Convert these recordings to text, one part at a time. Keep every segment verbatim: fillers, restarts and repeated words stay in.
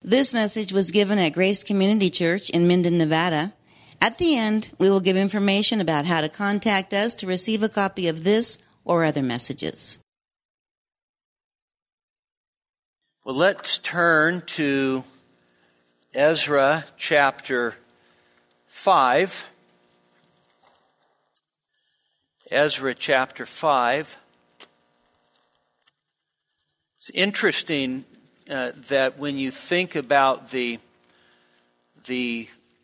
This message was given at Grace Community Church in Minden, Nevada. At the end, we will give information about how to contact us to receive a copy of this or other messages. Well, let's turn to Ezra chapter five. Ezra chapter five. It's interesting uh, that when you think about the the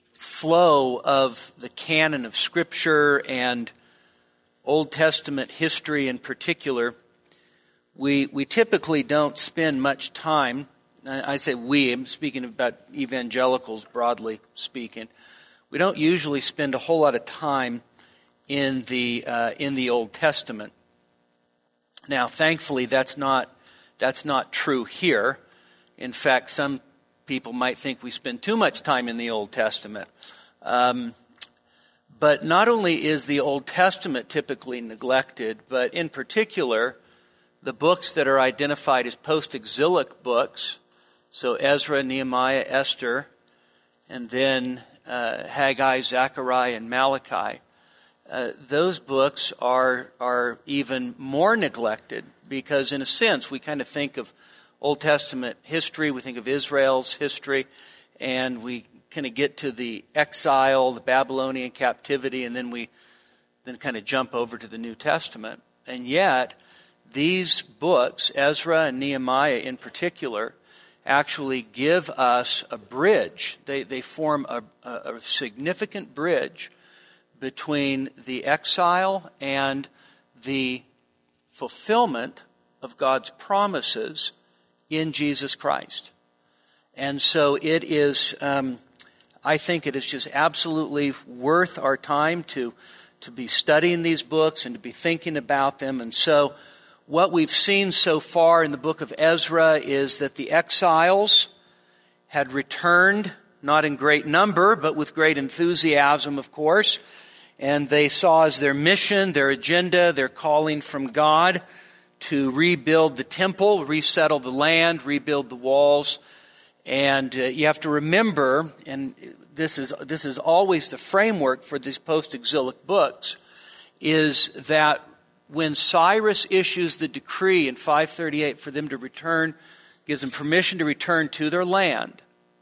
flow of the canon of Scripture and Old Testament history in particular, we we typically don't spend much time. I say we, I'm speaking about evangelicals broadly speaking. We don't usually spend a whole lot of time in the uh, in the Old Testament. Now, thankfully, that's not that's not true here. In fact, some people might think we spend too much time in the Old Testament. Um, but not only is the Old Testament typically neglected, but in particular, the books that are identified as post-exilic books, so Ezra, Nehemiah, Esther, and then uh, Haggai, Zechariah, and Malachi, uh, those books are are even more neglected because, in a sense, we kind of think of Old Testament history, we think of Israel's history, and we kind of get to the exile, the Babylonian captivity, and then we then kind of jump over to the New Testament. And yet, these books, Ezra and Nehemiah in particular, actually give us a bridge. They they form a, a, a significant bridge between the exile and the fulfillment of God's promises in Jesus Christ. And so it is, um, I think it is just absolutely worth our time to, to be studying these books and to be thinking about them. And so what we've seen so far in the book of Ezra is that the exiles had returned, not in great number, but with great enthusiasm, of course. And they saw as their mission, their agenda, their calling from God to rebuild the temple, resettle the land, rebuild the walls. And uh, you have to remember, and this is this is always the framework for these post-exilic books, is that when Cyrus issues the decree in five thirty-eight for them to return, gives them permission to return to their land,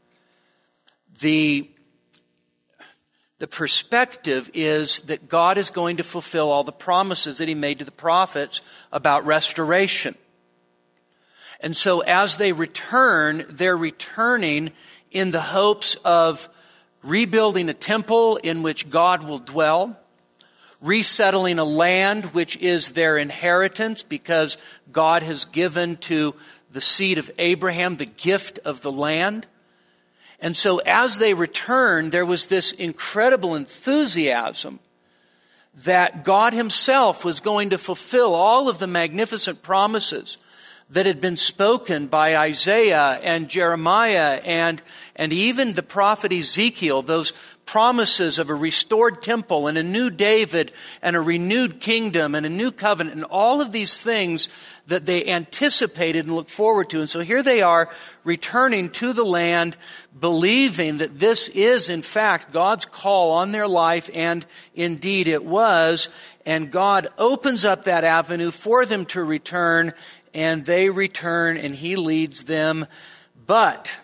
the The perspective is that God is going to fulfill all the promises that He made to the prophets about restoration. And so as they return, they're returning in the hopes of rebuilding a temple in which God will dwell, resettling a land which is their inheritance because God has given to the seed of Abraham the gift of the land. And so as they returned, there was this incredible enthusiasm that God Himself was going to fulfill all of the magnificent promises that had been spoken by Isaiah and Jeremiah and, and even the prophet Ezekiel, those promises of a restored temple and a new David and a renewed kingdom and a new covenant and all of these things that they anticipated and looked forward to. And so here they are returning to the land, believing that this is in fact God's call on their life, and indeed it was. And God opens up that avenue for them to return, and they return and He leads them. But,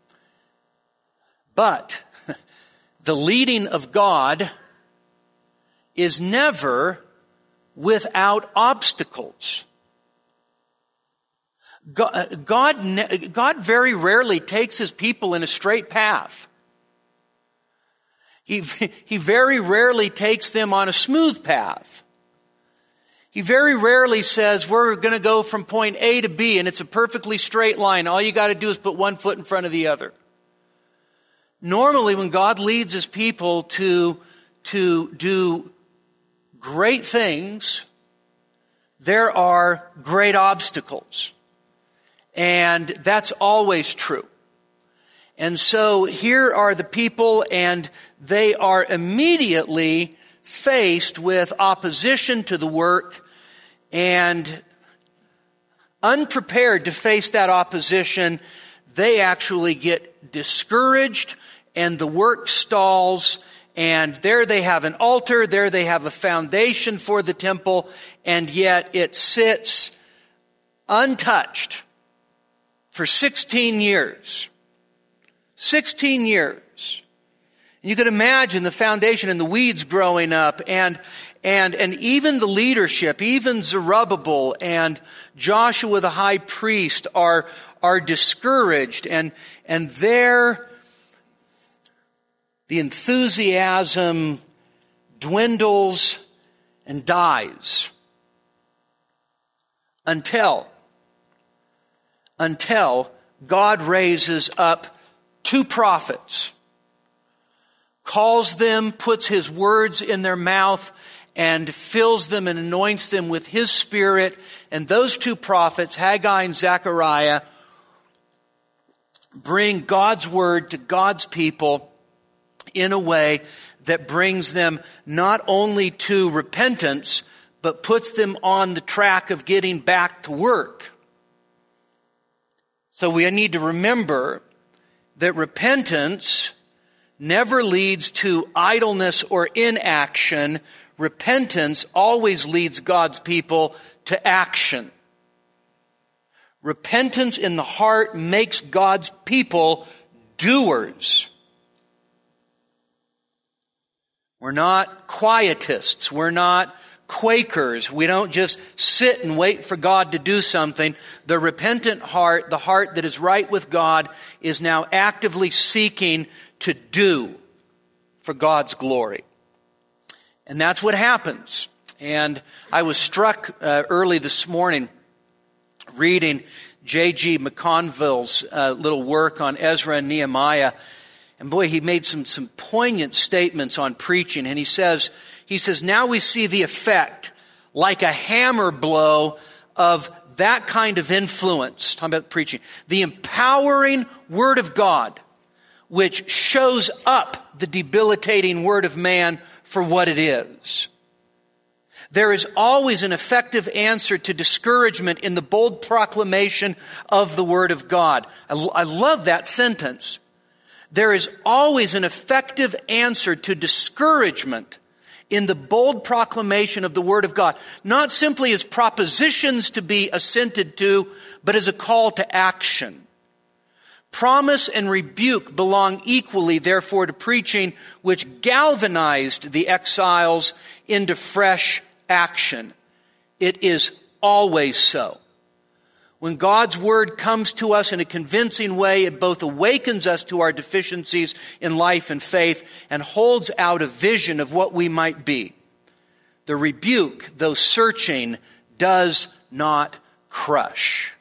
but, the leading of God is never without obstacles. God, God, God very rarely takes His people in a straight path. He, he very rarely takes them on a smooth path. He very rarely says, we're going to go from point A to B and it's a perfectly straight line. All you got to do is put one foot in front of the other. Normally, when God leads His people to, to do great things, there are great obstacles. And that's always true. And so here are the people, and they are immediately faced with opposition to the work and unprepared to face that opposition. they actually get discouraged and the work stalls. And there they have an altar, there they have a foundation for the temple, and yet it sits untouched for sixteen years. sixteen years. You can imagine the foundation and the weeds growing up, and and and even the leadership, even Zerubbabel and Joshua the high priest are are discouraged, and and there the enthusiasm dwindles and dies until until God raises up two prophets, calls them, puts his words in their mouth, and fills them and anoints them with his Spirit. And those two prophets, Haggai and Zechariah, bring God's word to God's people in a way that brings them not only to repentance, but puts them on the track of getting back to work. So we need to remember that repentance never leads to idleness or inaction. Repentance always leads God's people to action. Repentance in the heart makes God's people doers. We're not quietists. We're not Quakers. We don't just sit and wait for God to do something. The repentant heart, the heart that is right with God, is now actively seeking to do for God's glory. And that's what happens. And I was struck uh, early this morning reading J G McConville's uh, little work on Ezra and Nehemiah. And boy, he made some, some poignant statements on preaching. And he says, he says, now we see the effect, like a hammer blow, of that kind of influence. Talking about preaching. The empowering Word of God, which shows up the debilitating word of man for what it is. There is always an effective answer to discouragement in the bold proclamation of the Word of God. I, I love that sentence. There is always an effective answer to discouragement in the bold proclamation of the Word of God. Not simply as propositions to be assented to, but as a call to action. Promise and rebuke belong equally, therefore, to preaching, which galvanized the exiles into fresh action. It is always so. When God's Word comes to us in a convincing way, it both awakens us to our deficiencies in life and faith and holds out a vision of what we might be. The rebuke, though searching, does not crush.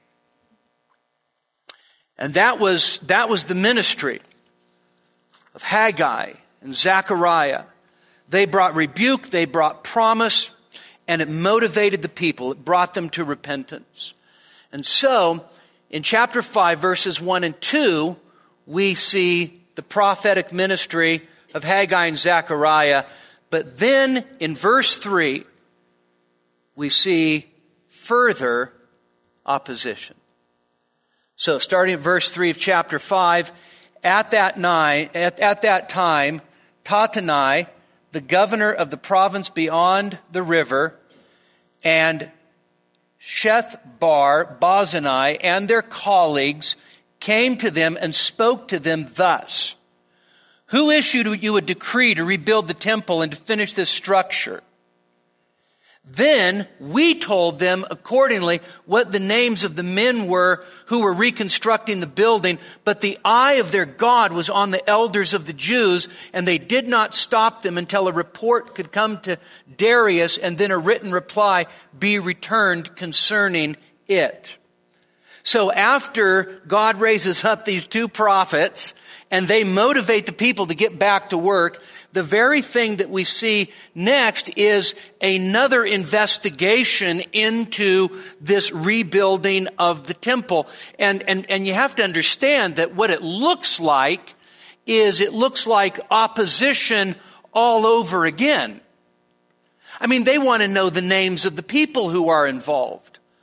And that was, that was the ministry of Haggai and Zechariah. They brought rebuke, they brought promise, and it motivated the people. It brought them to repentance. And so, in chapter five, verses one and two, we see the prophetic ministry of Haggai and Zechariah. But then, in verse three, we see further opposition. So, starting at verse three of chapter five, at that night, at, at that time, Tattenai, the governor of the province beyond the river, and Shethbar, Bozani, and their colleagues came to them and spoke to them thus: Who issued you a decree to rebuild the temple and to finish this structure? Then we told them accordingly what the names of the men were who were reconstructing the building, but the eye of their God was on the elders of the Jews, and they did not stop them until a report could come to Darius, and then a written reply be returned concerning it. So after God raises up these two prophets, and they motivate the people to get back to work, the very thing that we see next is another investigation into this rebuilding of the temple. And, and, and you have to understand that what it looks like is it looks like opposition all over again. I mean, they want to know the names of the people who are involved.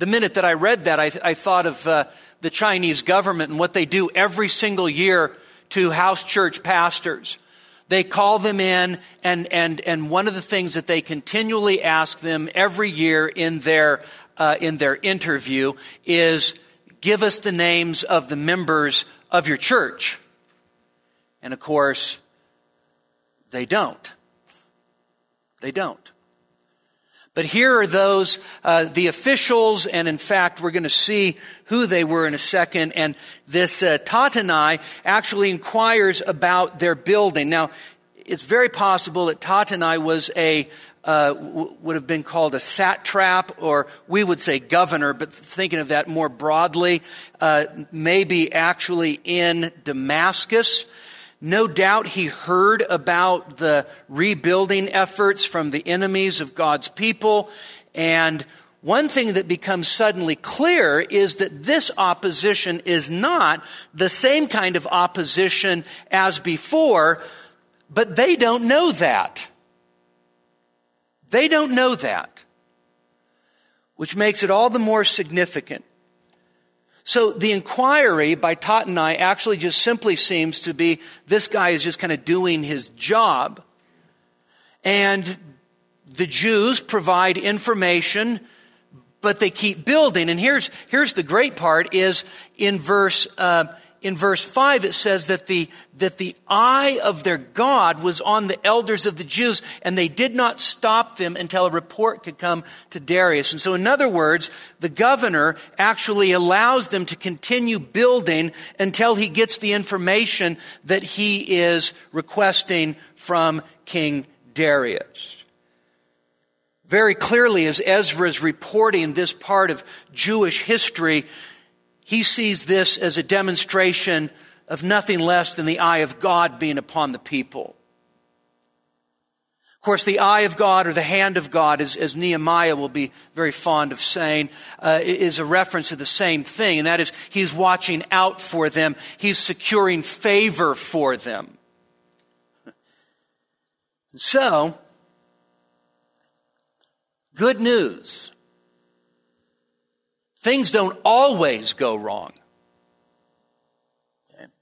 the minute that I read that, I, I thought of uh, the Chinese government and what they do every single year to house church pastors. They call them in, and and and one of the things that they continually ask them every year in their uh, in their interview is, give us the names of the members of your church. And of course, they don't. They don't. But here are those, uh, the officials, and in fact, we're going to see who they were in a second. And this uh, Tattenai actually inquires about their building. Now, it's very possible that Tattenai was a, uh, w- would have been called a satrap, or we would say governor, but thinking of that more broadly, uh, maybe actually in Damascus. No doubt he heard about the rebuilding efforts from the enemies of God's people. And one thing that becomes suddenly clear is that this opposition is not the same kind of opposition as before, but they don't know that. They don't know that, which makes it all the more significant. So the inquiry by Tattenai actually just simply seems to be, this guy is just kind of doing his job. And the Jews provide information, but they keep building. And here's here's the great part is in verse uh, in verse five it says that the that the eye of their God was on the elders of the Jews, and they did not stop them until a report could come to Darius. And so, in other words, the governor actually allows them to continue building until he gets the information that he is requesting from King Darius. Very clearly, as Ezra is reporting this part of Jewish history, he sees this as a demonstration of nothing less than the eye of God being upon the people. Of course, the eye of God, or the hand of God, as, as Nehemiah will be very fond of saying, uh, is a reference to the same thing. And that is, he's watching out for them. He's securing favor for them. So, good news. Things don't always go wrong. Okay.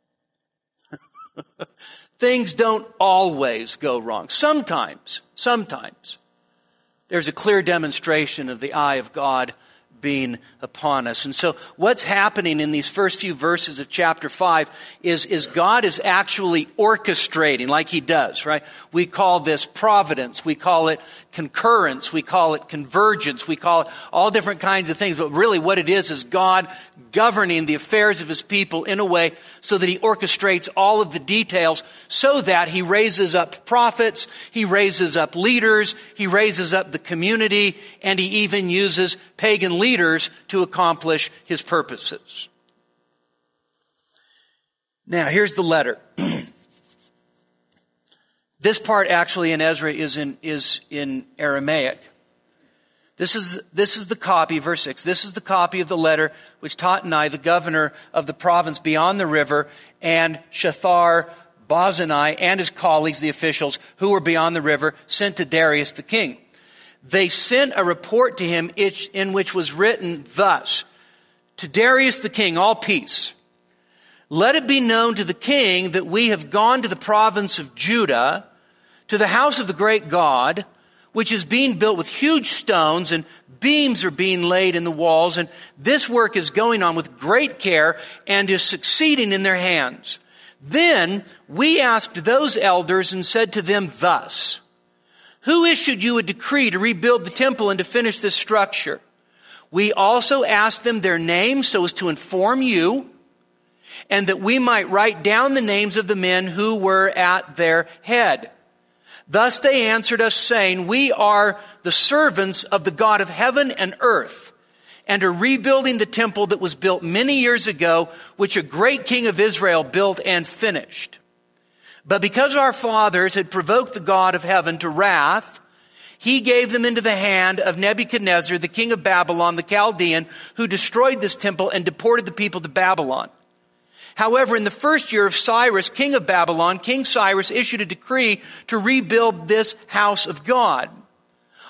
Things don't always go wrong. Sometimes, sometimes, there's a clear demonstration of the eye of God being upon us. And so what's happening in these first few verses of chapter five is, is God is actually orchestrating, like he does, right? We call this providence. We call it concurrence. We call it convergence. We call it all different kinds of things. But really what it is is God governing the affairs of his people in a way so that he orchestrates all of the details so that he raises up prophets, he raises up leaders, he raises up the community, and he even uses pagan leaders to accomplish his purposes. Now, here's the letter. This part actually in Ezra is in, is in Aramaic. This is, this is the copy, verse six, this is the copy of the letter which Tattenai, the governor of the province beyond the river, and Shethar Bozenai and his colleagues, the officials who were beyond the river, sent to Darius the king. They sent a report to him in which was written thus: to Darius the king, all peace. Let it be known to the king that we have gone to the province of Judah, to the house of the great God, which is being built with huge stones, and beams are being laid in the walls, and this work is going on with great care and is succeeding in their hands. Then we asked those elders and said to them thus: who issued you a decree to rebuild the temple and to finish this structure? We also asked them their names so as to inform you, and that we might write down the names of the men who were at their head. Thus they answered us, saying, we are the servants of the God of heaven and earth, and are rebuilding the temple that was built many years ago, which a great king of Israel built and finished. But because our fathers had provoked the God of heaven to wrath, he gave them into the hand of Nebuchadnezzar, the king of Babylon, the Chaldean, who destroyed this temple and deported the people to Babylon. However, in the first year of Cyrus, king of Babylon, King Cyrus issued a decree to rebuild this house of God.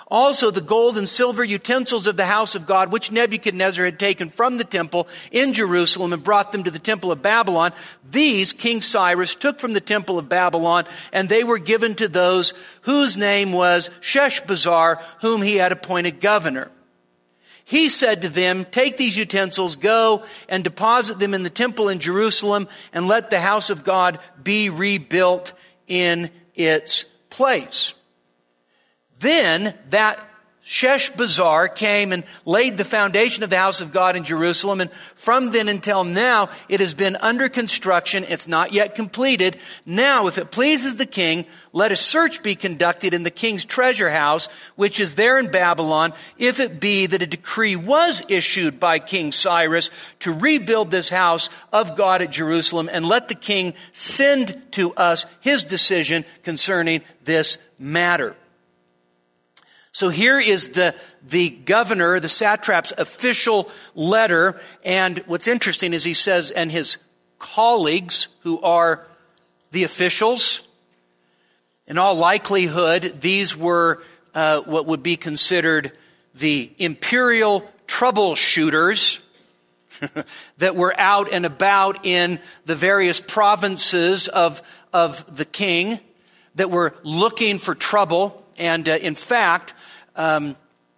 Also the gold and silver utensils of the house of God, which Nebuchadnezzar had taken from the temple in Jerusalem and brought them to the temple of Babylon, these King Cyrus took from the temple of Babylon, and they were given to those whose name was Sheshbazzar, whom he had appointed governor. He said to them, take these utensils, go and deposit them in the temple in Jerusalem, and let the house of God be rebuilt in its place. Then that Sheshbazzar came and laid the foundation of the house of God in Jerusalem, and from then until now it has been under construction. It's not yet completed. Now, if it pleases the king, let a search be conducted in the king's treasure house, which is there in Babylon, if it be that a decree was issued by King Cyrus to rebuild this house of God at Jerusalem, and let the king send to us his decision concerning this matter. So here is the, the governor, the satrap's official letter. And what's interesting is he says, and his colleagues, who are the officials, in all likelihood, these were uh, what would be considered the imperial troubleshooters that were out and about in the various provinces of, of the king, that were looking for trouble. And uh, in fact, um,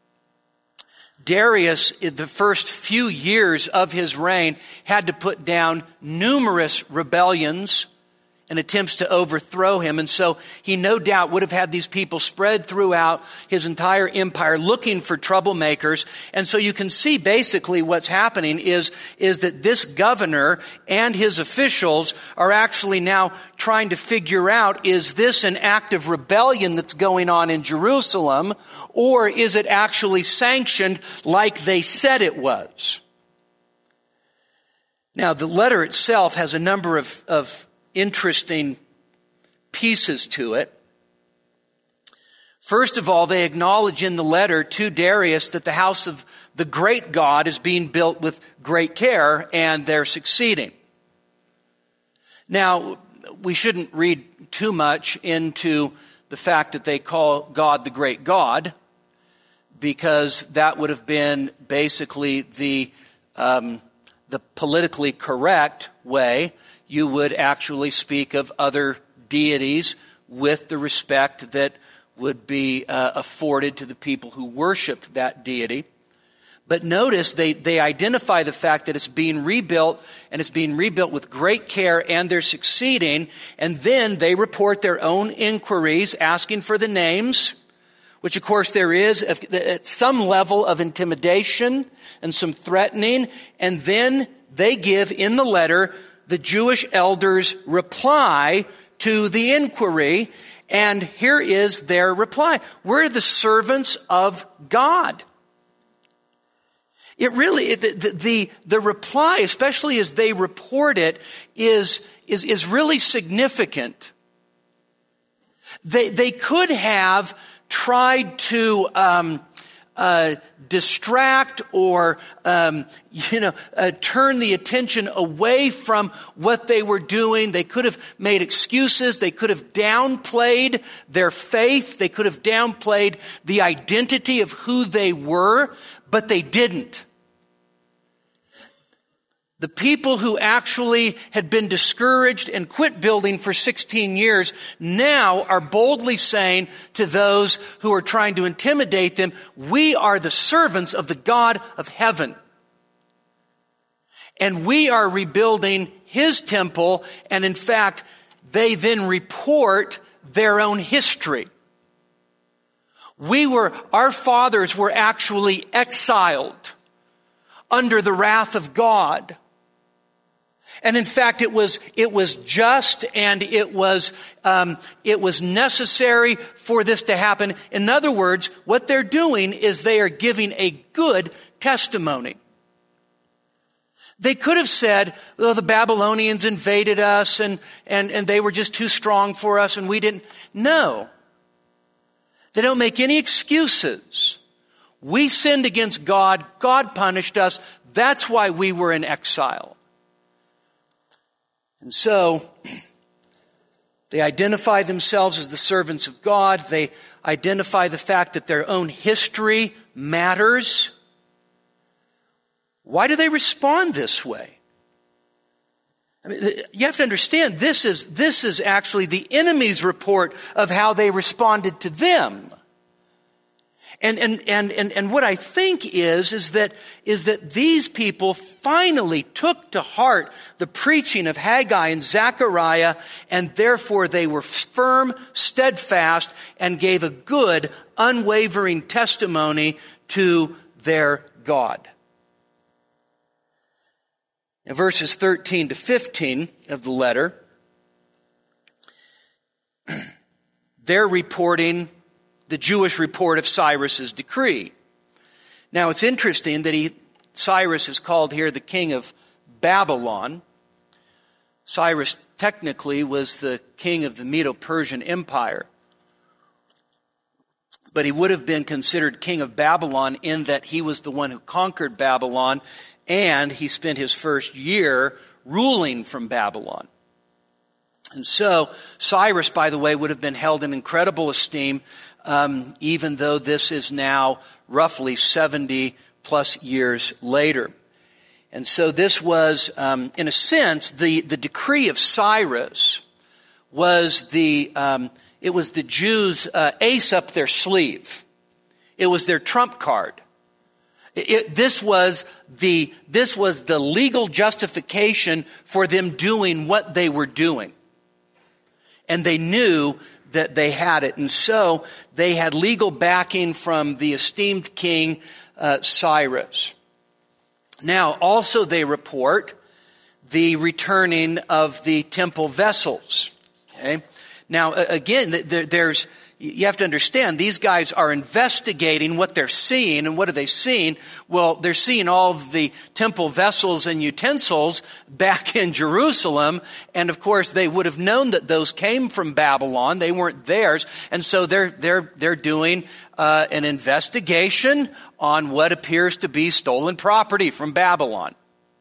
Darius, in the first few years of his reign, had to put down numerous rebellions and attempts to overthrow him. And so he no doubt would have had these people spread throughout his entire empire looking for troublemakers. And so you can see basically what's happening is, is that this governor and his officials are actually now trying to figure out, is this an act of rebellion that's going on in Jerusalem, or is it actually sanctioned like they said it was? Now, the letter itself has a number of, of interesting pieces to it. First of all, they acknowledge in the letter to Darius that the house of the great God is being built with great care, and they're succeeding. Now, we shouldn't read too much into the fact that they call God the great God, because that would have been basically the um, the politically correct way. You would actually speak of other deities with the respect that would be uh, afforded to the people who worshiped that deity. But notice they, they identify the fact that it's being rebuilt, and it's being rebuilt with great care, and they're succeeding. And then they report their own inquiries asking for the names, which of course there is at some level of intimidation and some threatening. And then they give in the letter the Jewish elders' reply to the inquiry, and here is their reply. We're the servants of God. It really, the, the, the, the reply, especially as they report it, is, is, is really significant. They, they could have tried to um, uh, distract or, um, you know, uh, turn the attention away from what they were doing. They could have made excuses. They could have downplayed their faith. They could have downplayed the identity of who they were, but they didn't. The people who actually had been discouraged and quit building for sixteen years now are boldly saying to those who are trying to intimidate them, we are the servants of the God of heaven. And we are rebuilding his temple. And in fact, they then report their own history. We were, our fathers were actually exiled under the wrath of God. And in fact, it was it was just, and it was um, it was necessary for this to happen. In other words, what they're doing is they are giving a good testimony. They could have said, "Oh, the Babylonians invaded us, and and and they were just too strong for us, and we didn't." No, they don't make any excuses. We sinned against God. God punished us. That's why we were in exile. And so, They identify themselves as the servants of God. They identify the fact that their own history matters. Why do they respond this way? I mean, you have to understand, this is, this is actually the enemy's report of how they responded to them. And, and, and, and, and what I think is, is that, is that these people finally took to heart the preaching of Haggai and Zechariah, and therefore they were firm, steadfast, and gave a good, unwavering testimony to their God. In verses thirteen to fifteen of the letter, they're reporting the Jewish report of Cyrus's decree. Now it's interesting that he, Cyrus is called here the king of Babylon. Cyrus technically was the king of the Medo-Persian Empire. But he would have been considered king of Babylon in that he was the one who conquered Babylon, and he spent his first year ruling from Babylon. And so Cyrus, by the way, would have been held in incredible esteem, um, even though this is now roughly seventy plus years later. And so this was, um, in a sense, the, the decree of Cyrus was the, um, it was the Jews' uh, ace up their sleeve. It was their trump card. It, this was the, this was the legal justification for them doing what they were doing. And they knew that they had it. And so they had legal backing from the esteemed king uh, Cyrus. Now, also they report the returning of the temple vessels. Okay? Now, again, there's, you have to understand, these guys are investigating what they're seeing. And what are they seeing? Well, they're seeing all of the temple vessels and utensils back in Jerusalem. And of course, they would have known that those came from Babylon. They weren't theirs. And so they're, they're, they're doing uh, an investigation on what appears to be stolen property from Babylon.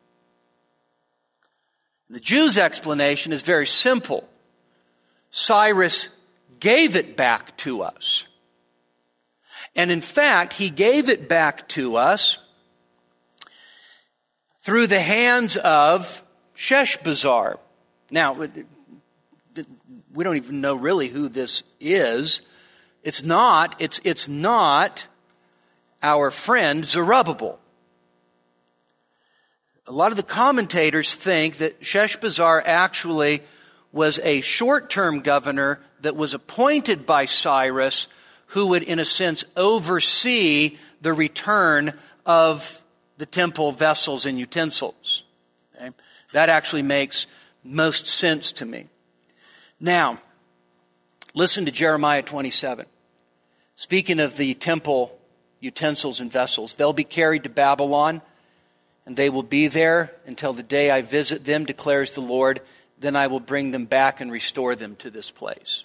The Jews' explanation is very simple. Cyrus gave it back to us. And in fact, he gave it back to us through the hands of Sheshbazzar. Now, we don't even know really who this is. It's not, it's, it's not our friend Zerubbabel. A lot of the commentators think that Sheshbazzar actually was a short-term governor that was appointed by Cyrus, who would, in a sense, oversee the return of the temple vessels and utensils. Okay? That actually makes most sense to me. Now, listen to Jeremiah twenty-seven. Speaking of the temple utensils and vessels, they'll be carried to Babylon, and they will be there until the day I visit them, declares the Lord. Then I will bring them back and restore them to this place.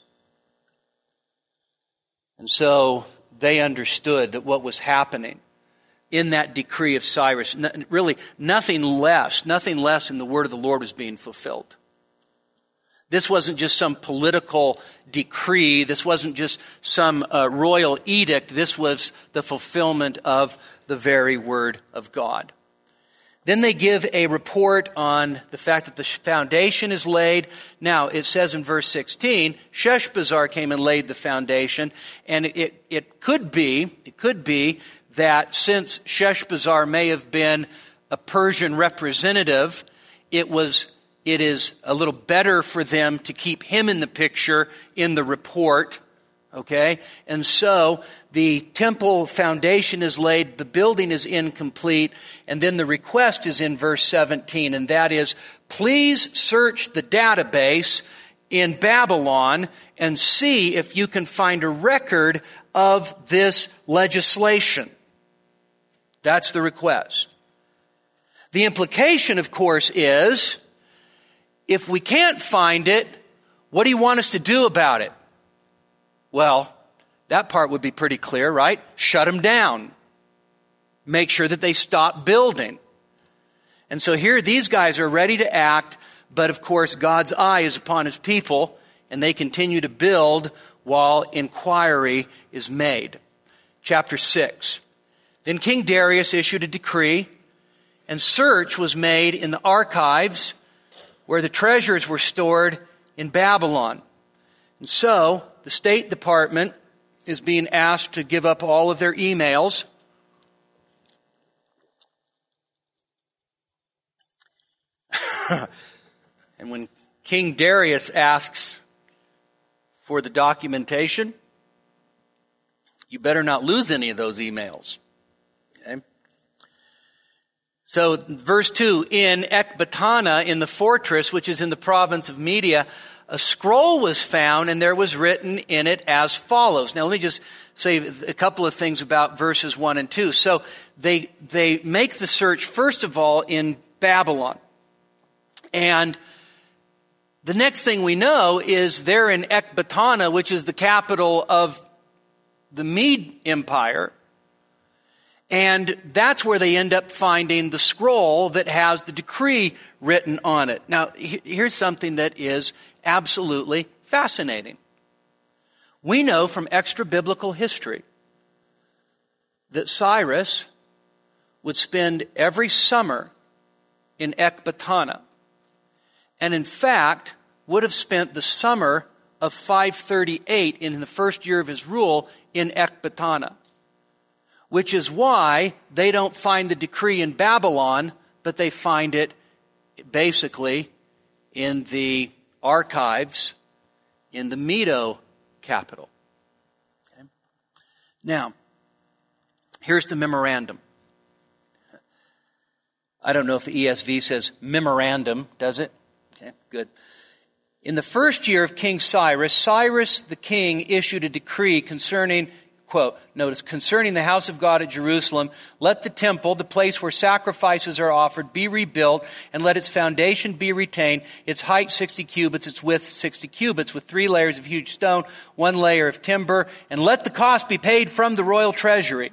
And so they understood that what was happening in that decree of Cyrus, really nothing less, nothing less in the word of the Lord was being fulfilled. This wasn't just some political decree. This wasn't just some uh, royal edict. This was the fulfillment of the very word of God. Then they give a report on the fact that the foundation is laid. Now, it says in verse sixteen, Sheshbazzar came and laid the foundation. And it, it could be, it could be that since Sheshbazzar may have been a Persian representative, it was, it is a little better for them to keep him in the picture in the report. Okay? And so the temple foundation is laid, the building is incomplete, and then the request is in verse seventeen, and that is, please search the database in Babylon and see if you can find a record of this legislation. That's the request. The implication, of course, is, if we can't find it, what do you want us to do about it? Well, that part would be pretty clear, right? Shut them down. Make sure that they stop building. And so here these guys are ready to act, but of course God's eye is upon his people. and they continue to build while inquiry is made. Chapter six. Then King Darius issued a decree, and search was made in the archives where the treasures were stored in Babylon. And so the State Department is being asked to give up all of their emails. And when King Darius asks for the documentation, you better not lose any of those emails. Okay? So verse two, in Ecbatana, in the fortress, which is in the province of Media, a scroll was found, and there was written in it as follows. Now let me just say a couple of things about verses one and two. So they they make the search, first of all, in Babylon. And the next thing we know is they're in Ecbatana, which is the capital of the Mede Empire. And that's where they end up finding the scroll that has the decree written on it. Now, here's something that is absolutely fascinating. We know from extra-biblical history that Cyrus would spend every summer in Ecbatana, and in fact would have spent the summer of five thirty-eight in the first year of his rule in Ecbatana, which is why they don't find the decree in Babylon, but they find it basically in the archives in the Medo capital. Okay. Now, here's the memorandum. I don't know if the E S V says memorandum, does it? Okay, good. In the first year of King Cyrus, Cyrus the king issued a decree concerning, quote, notice, concerning the house of God at Jerusalem, let the temple, the place where sacrifices are offered, be rebuilt, and let its foundation be retained, its height sixty cubits, its width sixty cubits, with three layers of huge stone, one layer of timber, and let the cost be paid from the royal treasury.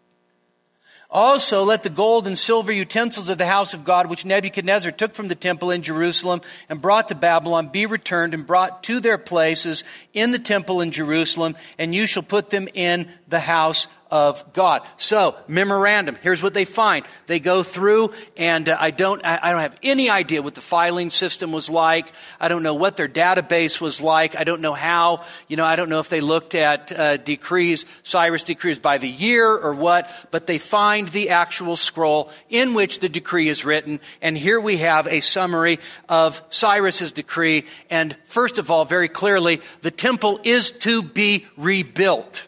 Also, let the gold and silver utensils of the house of God, which Nebuchadnezzar took from the temple in Jerusalem and brought to Babylon, be returned and brought to their places in the temple in Jerusalem, and you shall put them in the house of God. So, memorandum. Here's what they find. They go through, and uh, I don't, I, I don't have any idea what the filing system was like. I don't know what their database was like. I don't know how. You know, I don't know if they looked at uh, decrees, Cyrus decrees by the year or what. But they find the actual scroll in which the decree is written, and here we have a summary of Cyrus's decree. And first of all, very clearly, the temple is to be rebuilt.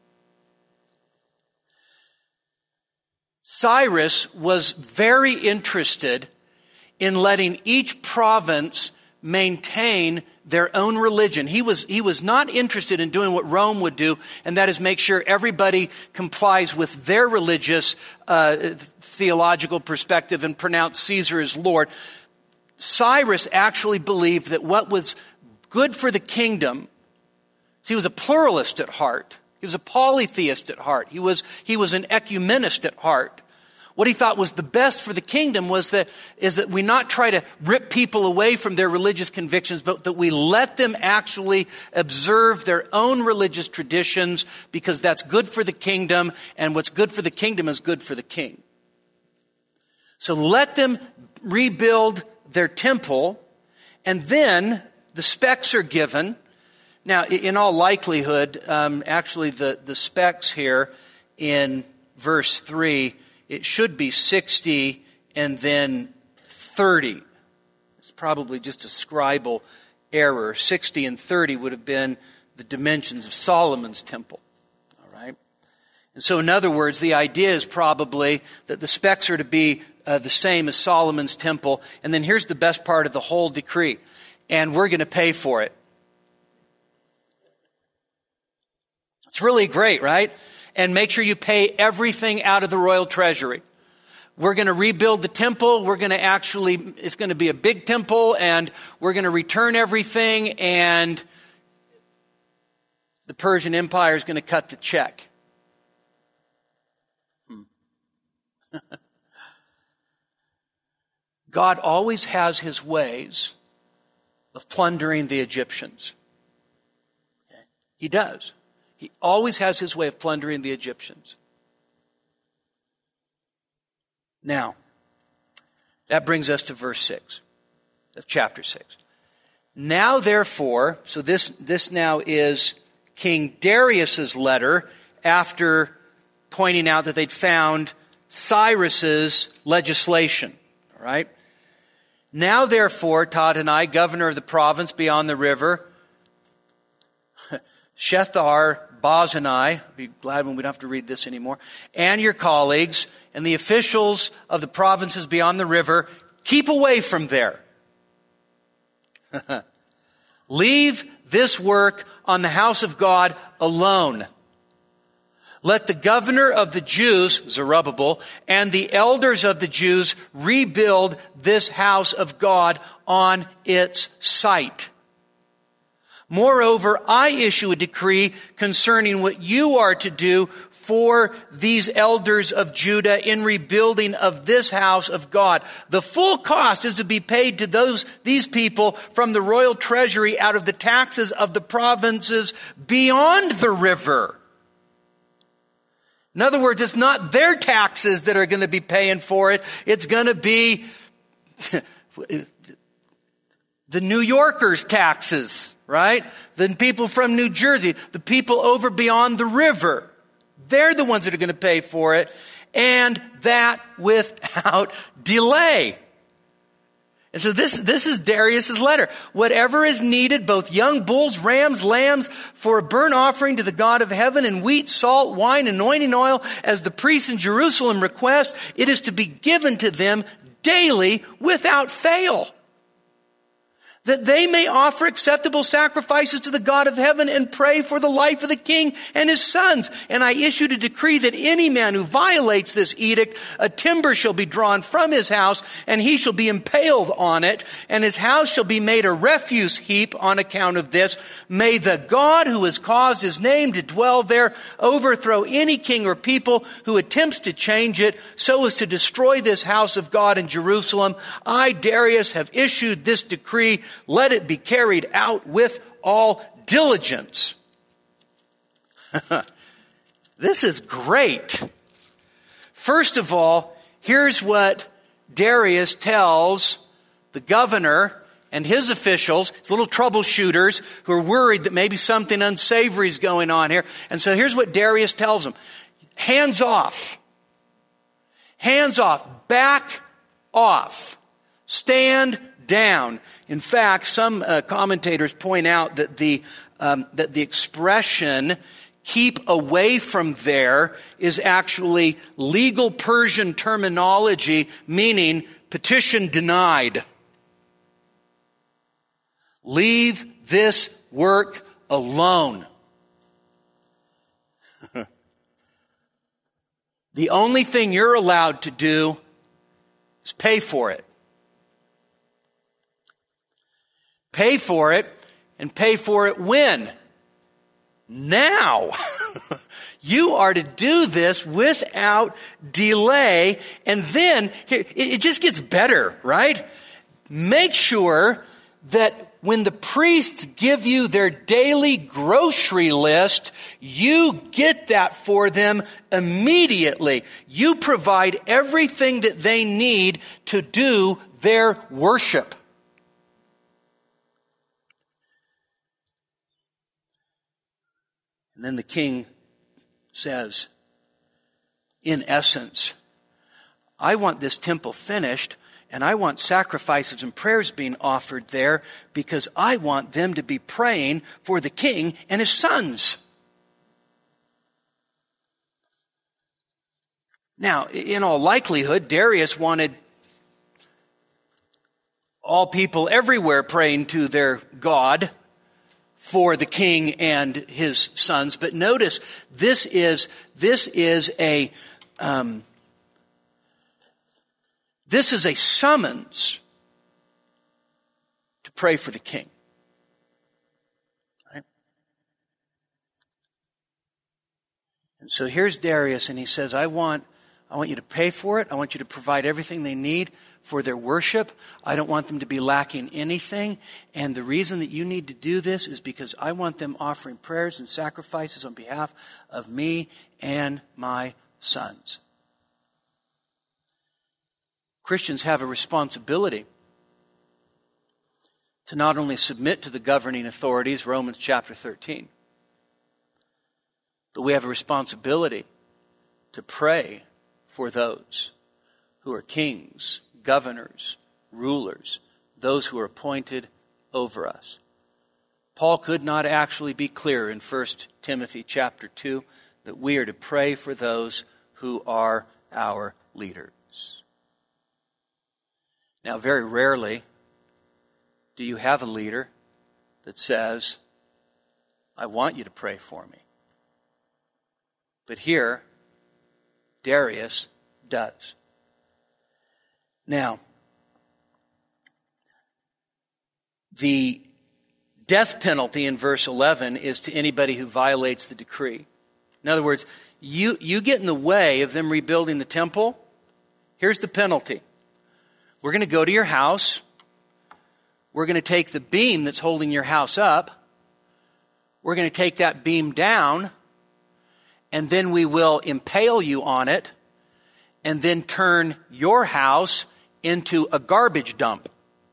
Cyrus was very interested in letting each province maintain their own religion. He was, he was not interested in doing what Rome would do, and that is make sure everybody complies with their religious uh, theological perspective and pronounce Caesar as Lord. Cyrus actually believed that what was good for the kingdom, so he was a pluralist at heart. He was a polytheist at heart. He was, he was an ecumenist at heart. What he thought was the best for the kingdom was that, is that we not try to rip people away from their religious convictions, but that we let them actually observe their own religious traditions, because that's good for the kingdom, and what's good for the kingdom is good for the king. So let them rebuild their temple, and then the specs are given. Now, in all likelihood, um, actually the, the specs here in verse three, it should be sixty and then thirty. It's probably just a scribal error. sixty and thirty would have been the dimensions of Solomon's temple. All right? And so, in other words, the idea is probably that the specs are to be uh, the same as Solomon's temple. And then here's the best part of the whole decree. And we're going to pay for it. It's really great, right? And make sure you pay everything out of the royal treasury. We're going to rebuild the temple. We're going to actually, it's going to be a big temple, and we're going to return everything, and the Persian Empire is going to cut the check. Hmm. God always has his ways of plundering the Egyptians. He does. He always has his way of plundering the Egyptians. Now, that brings us to verse six of chapter six. Now, therefore, so this, this now is King Darius's letter after pointing out that they'd found Cyrus's legislation. All right? Now, therefore, Tattenai, governor of the province beyond the river, Shethar-Bozenai, I'll be glad when we don't have to read this anymore, and your colleagues and the officials of the provinces beyond the river, keep away from there. Leave this work on the house of God alone. Let the governor of the Jews, Zerubbabel, and the elders of the Jews rebuild this house of God on its site. Moreover, I issue a decree concerning what you are to do for these elders of Judah in rebuilding of this house of God. The full cost is to be paid to those these people from the royal treasury out of the taxes of the provinces beyond the river. In other words, it's not their taxes that are going to be paying for it. It's going to be the New Yorkers' taxes, right? The people from New Jersey, the people over beyond the river. They're the ones that are going to pay for it, and that without delay. And so this, this is Darius's letter. Whatever is needed, both young bulls, rams, lambs, for a burnt offering to the God of heaven, and wheat, salt, wine, anointing oil, as the priests in Jerusalem request, it is to be given to them daily without fail, that they may offer acceptable sacrifices to the God of heaven and pray for the life of the king and his sons. And I issued a decree that any man who violates this edict, a timber shall be drawn from his house, and he shall be impaled on it, and his house shall be made a refuse heap on account of this. May the God who has caused his name to dwell there overthrow any king or people who attempts to change it so as to destroy this house of God in Jerusalem. I, Darius, have issued this decree. Let it be carried out with all diligence. This is great. First of all, here's what Darius tells the governor and his officials, his little troubleshooters who are worried that maybe something unsavory is going on here. And so here's what Darius tells them. Hands off. Hands off. Back off. Stand down. In fact, some uh, commentators point out that the um, that the expression "keep away from there" is actually legal Persian terminology meaning petition denied. Leave this work alone. The only thing you're allowed to do is pay for it. Pay for it, and pay for it when? Now. You are to do this without delay. And then, it just gets better, right? Make sure that when the priests give you their daily grocery list, you get that for them immediately. You provide everything that they need to do their worship. And then the king says, in essence, I want this temple finished, and I want sacrifices and prayers being offered there because I want them to be praying for the king and his sons. Now, in all likelihood, Darius wanted all people everywhere praying to their God for the king and his sons. But notice, this is this is a um, this is a summons to pray for the king. Right? And so here's Darius, and he says, "I want I want you to pay for it. I want you to provide everything they need for their worship. I don't want them to be lacking anything. And the reason that you need to do this is because I want them offering prayers and sacrifices on behalf of me and my sons. Christians have a responsibility to not only submit to the governing authorities, Romans chapter thirteen, but we have a responsibility to pray for those who are kings, governors, rulers, those who are appointed over us. Paul could not actually be clearer in First Timothy chapter two that we are to pray for those who are our leaders. Now, very rarely do you have a leader that says, I want you to pray for me. But here, Darius does. Now, the death penalty in verse eleven is to anybody who violates the decree. In other words, you, you get in the way of them rebuilding the temple, here's the penalty. We're going to go to your house. We're going to take the beam that's holding your house up. We're going to take that beam down, and then we will impale you on it, and then turn your house into a garbage dump.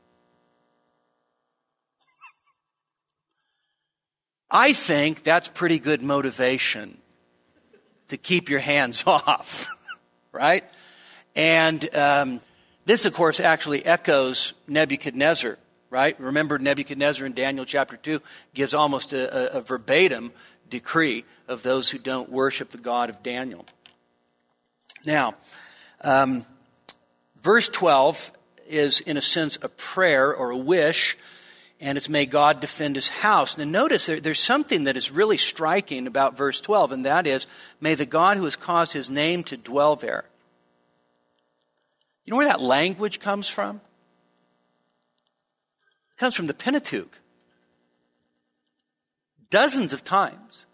I think that's pretty good motivation to keep your hands off, right? And um, this, of course, actually echoes Nebuchadnezzar, right? Remember, Nebuchadnezzar in Daniel chapter two gives almost a, a, a verbatim decree of those who don't worship the God of Daniel. Now, um, verse twelve is, in a sense, a prayer or a wish, and it's may God defend his house. Now notice there, there's something that is really striking about verse twelve, and that is, may the God who has caused his name to dwell there. You know where that language comes from? It comes from the Pentateuch. Dozens of times.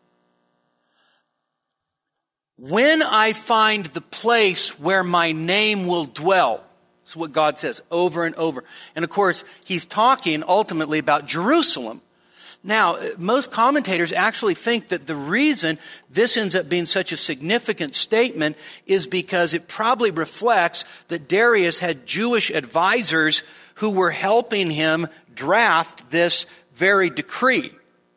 When I find the place where my name will dwell. That's what God says over and over. And of course, he's talking ultimately about Jerusalem. Now, most commentators actually think that the reason this ends up being such a significant statement is because it probably reflects that Darius had Jewish advisors who were helping him draft this very decree.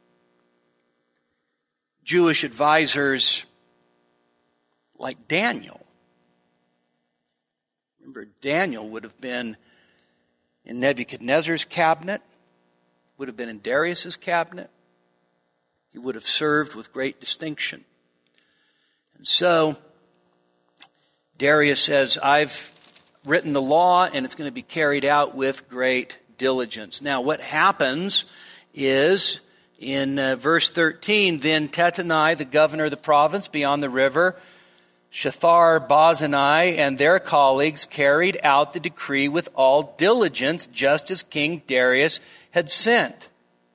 Jewish advisors like Daniel. Remember, Daniel would have been in Nebuchadnezzar's cabinet, would have been in Darius's cabinet. He would have served with great distinction. And so, Darius says, I've written the law and it's going to be carried out with great diligence. Now, what happens is, in uh, verse thirteen, then Tattenai, the governor of the province beyond the river, Shethar-Bozenai and their colleagues carried out the decree with all diligence, just as King Darius had sent.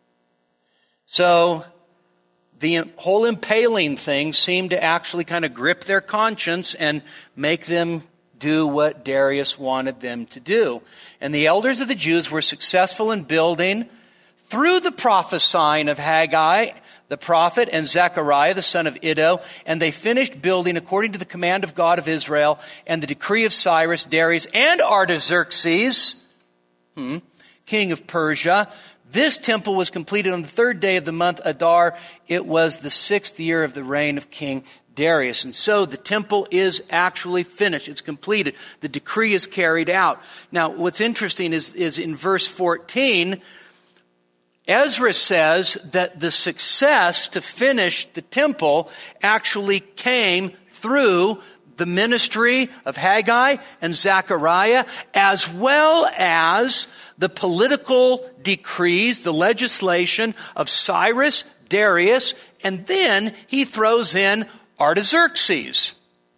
So the whole impaling thing seemed to actually kind of grip their conscience and make them do what Darius wanted them to do. And the elders of the Jews were successful in building through the prophesying of Haggai, the prophet, and Zechariah, the son of Iddo, and they finished building according to the command of God of Israel and the decree of Cyrus, Darius, and Artaxerxes, hmm, king of Persia. This temple was completed on the third day of the month Adar. It was the sixth year of the reign of King Darius. And so the temple is actually finished. It's completed. The decree is carried out. Now, what's interesting is, is in verse fourteen, Ezra says that the success to finish the temple actually came through the ministry of Haggai and Zechariah, as well as the political decrees, the legislation of Cyrus, Darius, and then he throws in Artaxerxes.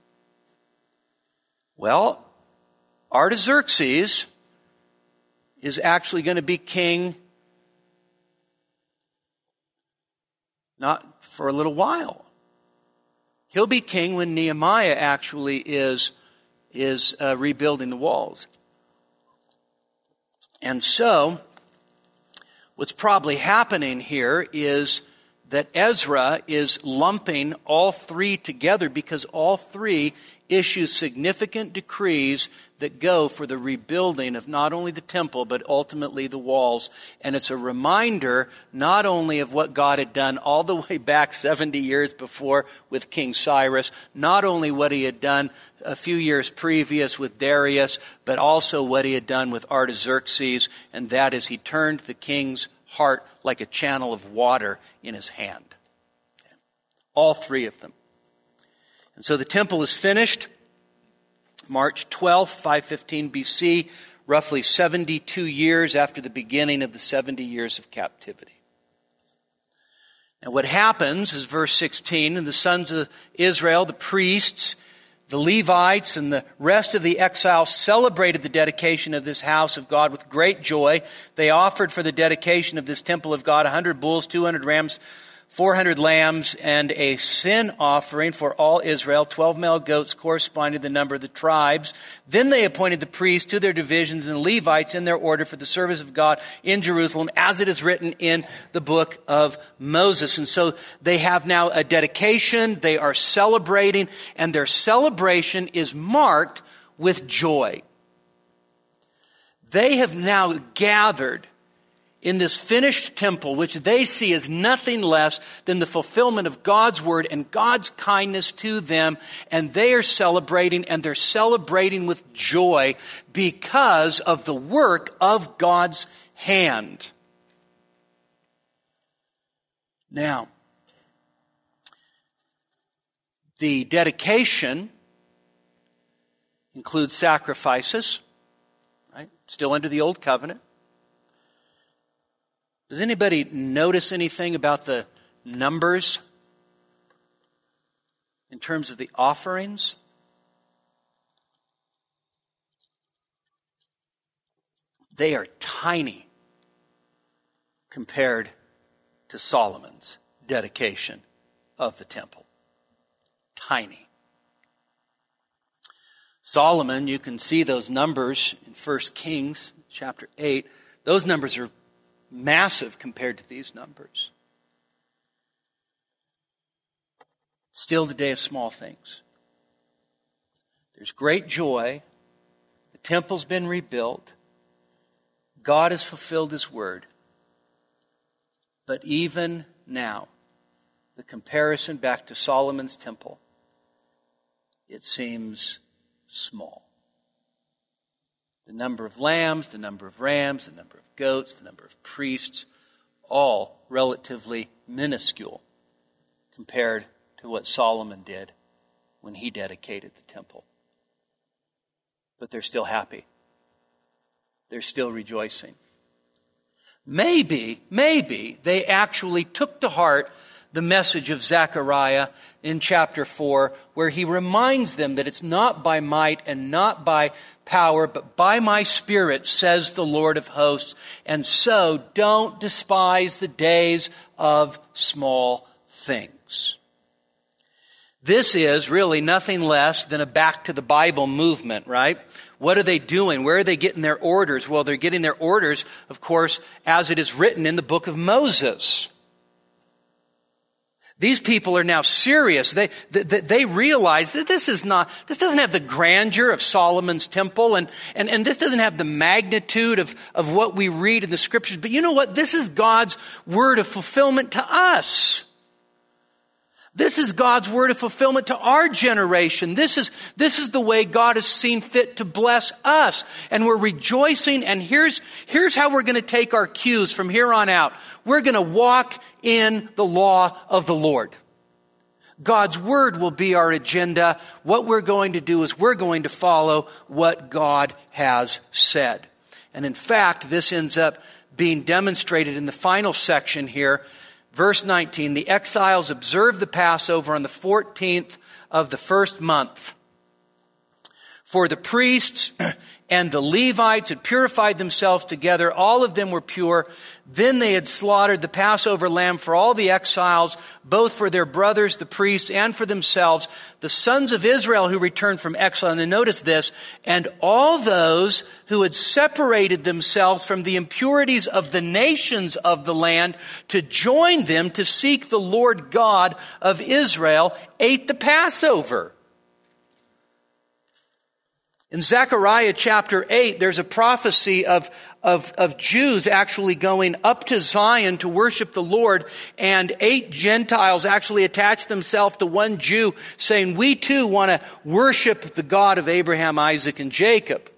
Well, Artaxerxes is actually going to be king not for a little while. He'll be king when Nehemiah actually is is uh, rebuilding the walls. And so, what's probably happening here is that Ezra is lumping all three together because all three issue significant decrees that go for the rebuilding of not only the temple, but ultimately the walls. And it's a reminder not only of what God had done all the way back seventy years before with King Cyrus, not only what he had done a few years previous with Darius, but also what he had done with Artaxerxes, and that is he turned the king's heart like a channel of water in his hand. All three of them. And so the temple is finished March twelfth, five fifteen B C, roughly seventy-two years after the beginning of the seventy years of captivity. Now what happens is verse sixteen, and the sons of Israel, the priests, the Levites, and the rest of the exiles celebrated the dedication of this house of God with great joy. They offered for the dedication of this temple of God one hundred bulls, two hundred rams, four hundred lambs, and a sin offering for all Israel, twelve male goats corresponding to the number of the tribes. Then they appointed the priests to their divisions and the Levites in their order for the service of God in Jerusalem, as it is written in the book of Moses. And so they have now a dedication, they are celebrating, and their celebration is marked with joy. They have now gathered in this finished temple, which they see as nothing less than the fulfillment of God's word and God's kindness to them. And they are celebrating, and they're celebrating with joy because of the work of God's hand. Now, the dedication includes sacrifices, right? Still under the old covenant. Does anybody notice anything about the numbers in terms of the offerings? They are tiny compared to Solomon's dedication of the temple. Tiny. Solomon, you can see those numbers in First Kings chapter eight. Those numbers are massive compared to these numbers. Still the day of small things. There's great joy. The temple's been rebuilt. God has fulfilled his word. But even now, the comparison back to Solomon's temple, it seems small. The number of lambs, the number of rams, the number of goats, the number of priests, all relatively minuscule compared to what Solomon did when he dedicated the temple. But they're still happy. They're still rejoicing. Maybe, maybe they actually took to heart the message of Zechariah in chapter four, where he reminds them that it's not by might and not by power, but by my Spirit, says the Lord of hosts. And so don't despise the days of small things. This is really nothing less than a back to the Bible movement, right? What are they doing? Where are they getting their orders? Well, they're getting their orders, of course, as it is written in the book of Moses. These people are now serious. They, they, they realize that this is not, this doesn't have the grandeur of Solomon's temple, and, and, and this doesn't have the magnitude of, of what we read in the scriptures. But you know what? This is God's word of fulfillment to us. This is God's word of fulfillment to our generation. This is, this is the way God has seen fit to bless us. And we're rejoicing. And here's, here's how we're going to take our cues from here on out. We're going to walk in the law of the Lord. God's word will be our agenda. What we're going to do is we're going to follow what God has said. And in fact, this ends up being demonstrated in the final section here. Verse nineteen, the exiles observed the Passover on the fourteenth of the first month. For the priests and the Levites had purified themselves together. All of them were pure. Then they had slaughtered the Passover lamb for all the exiles, both for their brothers, the priests, and for themselves, the sons of Israel who returned from exile. And then notice this, and all those who had separated themselves from the impurities of the nations of the land to join them to seek the Lord God of Israel ate the Passover. In Zechariah chapter eight, there's a prophecy of, of, of Jews actually going up to Zion to worship the Lord, and eight Gentiles actually attached themselves to one Jew, saying, we too want to worship the God of Abraham, Isaac, and Jacob.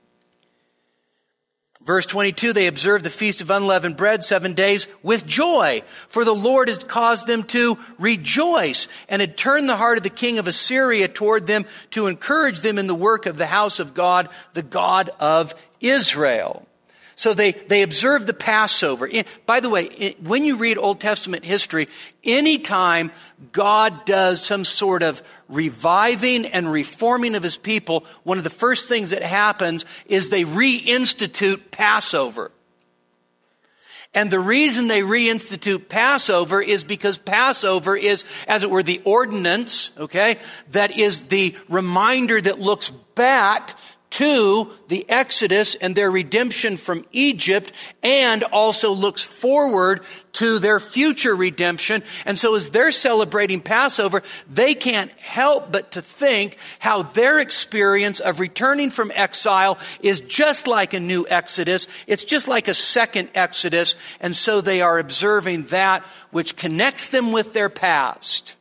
Verse twenty-two, they observed the Feast of Unleavened Bread seven days with joy, for the Lord had caused them to rejoice, and had turned the heart of the king of Assyria toward them to encourage them in the work of the house of God, the God of Israel. So they, they observed the Passover. By the way, when you read Old Testament history, anytime God does some sort of reviving and reforming of his people, one of the first things that happens is they reinstitute Passover. And the reason they reinstitute Passover is because Passover is, as it were, the ordinance, okay, that is the reminder that looks back to the Exodus and their redemption from Egypt, and also looks forward to their future redemption. And so as they're celebrating Passover, they can't help but to think how their experience of returning from exile is just like a new Exodus. It's just like a second Exodus. And so they are observing that which connects them with their past.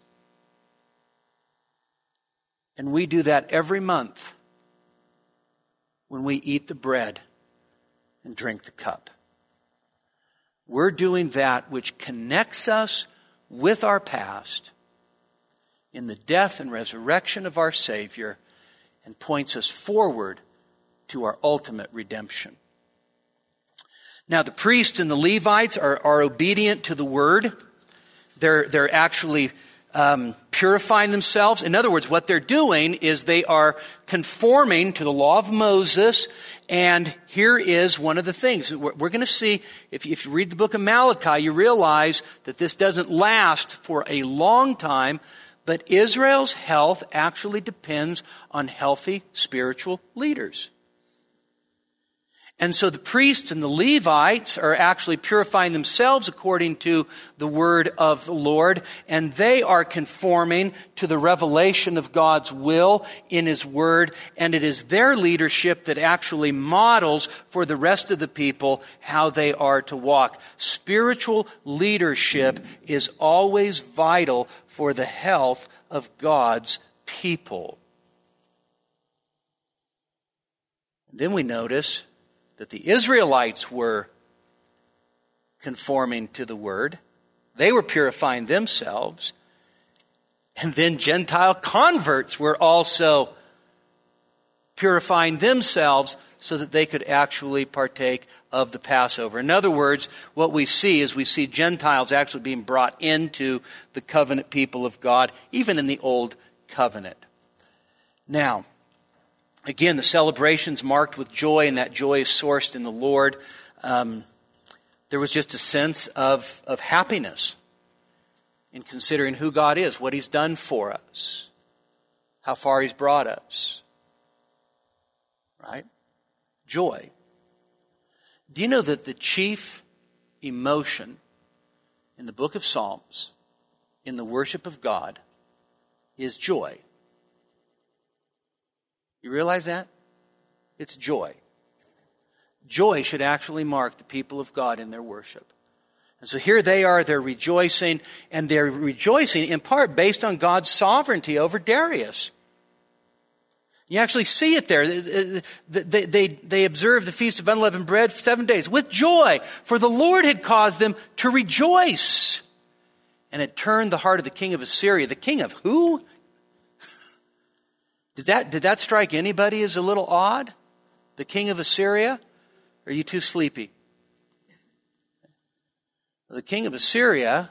And we do that every month when we eat the bread and drink the cup. We're doing that which connects us with our past in the death and resurrection of our Savior and points us forward to our ultimate redemption. Now, the priests and the Levites are, are obedient to the word. They're, they're actually Um, purifying themselves. In other words, what they're doing is they are conforming to the law of Moses. And here is one of the things. We're, we're going to see, if, if you read the book of Malachi, you realize that this doesn't last for a long time. But Israel's health actually depends on healthy spiritual leaders. And so the priests and the Levites are actually purifying themselves according to the word of the Lord, and they are conforming to the revelation of God's will in his word, and it is their leadership that actually models for the rest of the people how they are to walk. Spiritual leadership is always vital for the health of God's people. And then we notice that the Israelites were conforming to the word. They were purifying themselves. And then Gentile converts were also purifying themselves so that they could actually partake of the Passover. In other words, what we see is we see Gentiles actually being brought into the covenant people of God, even in the Old Covenant. Now, again, the celebration's marked with joy, and that joy is sourced in the Lord. Um, there was just a sense of, of happiness in considering who God is, what he's done for us, how far he's brought us. Right? Joy. Do you know that the chief emotion in the book of Psalms, in the worship of God, is joy? You realize that? It's joy. Joy should actually mark the people of God in their worship. And so here they are, they're rejoicing, and they're rejoicing in part based on God's sovereignty over Darius. You actually see it there. They, they, they observed the Feast of Unleavened Bread for seven days with joy, for the Lord had caused them to rejoice. And it turned the heart of the king of Assyria. The king of who? Did that, did that strike anybody as a little odd? The king of Assyria? Or are you too sleepy? The king of Assyria,